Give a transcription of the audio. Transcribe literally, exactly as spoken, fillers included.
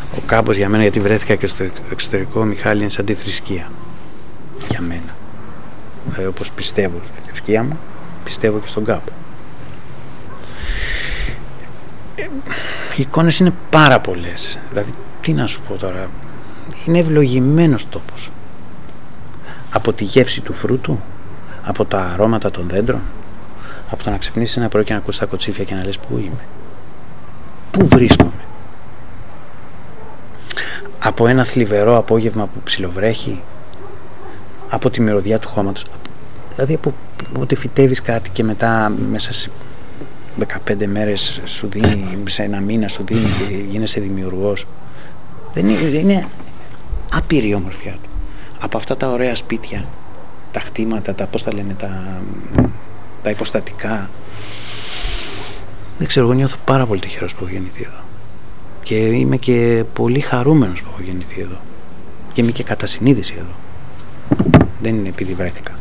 Ο Κάμπος για μένα, γιατί βρέθηκα και στο εξωτερικό, Μιχάλη, είναι σαν τη θρησκεία για μένα. Δηλαδή, όπως πιστεύω στη θρησκεία μου, πιστεύω και στον Κάμπο. ε, Οι εικόνες είναι πάρα πολλές. Δηλαδή, τι να σου πω τώρα, είναι ευλογημένος τόπος. Από τη γεύση του φρούτου, από τα αρώματα των δέντρων, από το να ξυπνήσεις ένα πρωί και να ακούς τα κοτσίφια και να λες πού είμαι, πού βρίσκομαι, από ένα θλιβερό απόγευμα που ψιλοβρέχει, από τη μυρωδιά του χώματος, δηλαδή από ότι φυτεύεις κάτι και μετά μέσα σε δεκαπέντε μέρες σου δίνει, σε ένα μήνα σου δίνει και γίνεσαι δημιουργός. Δεν είναι, είναι άπειρη η ομορφιά του. Από αυτά τα ωραία σπίτια, τα χτήματα, τα πώς τα λένε, τα, τα υποστατικά. Δεν ξέρω, εγώ νιώθω πάρα πολύ τυχερός που έχω γεννηθεί εδώ. Και είμαι και πολύ χαρούμενος που έχω γεννηθεί εδώ. Και είμαι και κατά συνείδηση εδώ. Δεν είναι επειδή βρέθηκα.